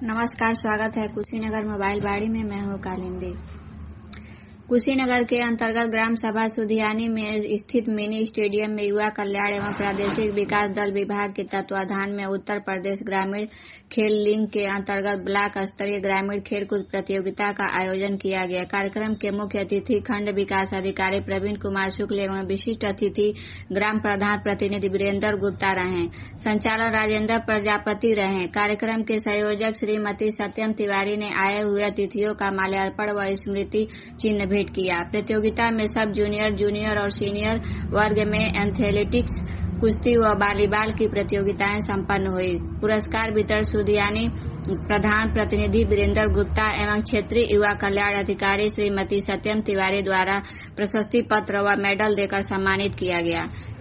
नमस्कार, स्वागत है कुशीनगर मोबाइल बाड़ी में। मैं हूँ कालिंदी। कुशीनगर के अंतर्गत ग्राम सभा सुधियानी में स्थित मिनी स्टेडियम में युवा कल्याण एवं प्रादेशिक विकास दल विभाग के तत्वाधान में उत्तर प्रदेश ग्रामीण खेल लीग के अंतर्गत ब्लॉक स्तरीय ग्रामीण खेल कूद प्रतियोगिता का आयोजन किया गया। कार्यक्रम के मुख्य अतिथि खंड विकास अधिकारी प्रवीण कुमार शुक्ल एवं विशिष्ट अतिथि ग्राम प्रधान प्रतिनिधि वीरेंद्र गुप्ता रहे। संचालक राजेंद्र प्रजापति रहे। कार्यक्रम के संयोजक श्रीमती सत्यम तिवारी ने आए हुए अतिथियों का माल्यार्पण व स्मृति चिन्ह भेंट किया। प्रतियोगिता में सब जूनियर और सीनियर वर्ग में एथलेटिक्स, कुश्ती व वॉलीबॉल की प्रतियोगिताएं संपन्न हुई। पुरस्कार वितरण सुधियानी प्रधान प्रतिनिधि वीरेंद्र गुप्ता एवं क्षेत्रीय युवा कल्याण अधिकारी श्रीमती सत्यम तिवारी द्वारा प्रशस्ति पत्र व मेडल देकर सम्मानित किया गया।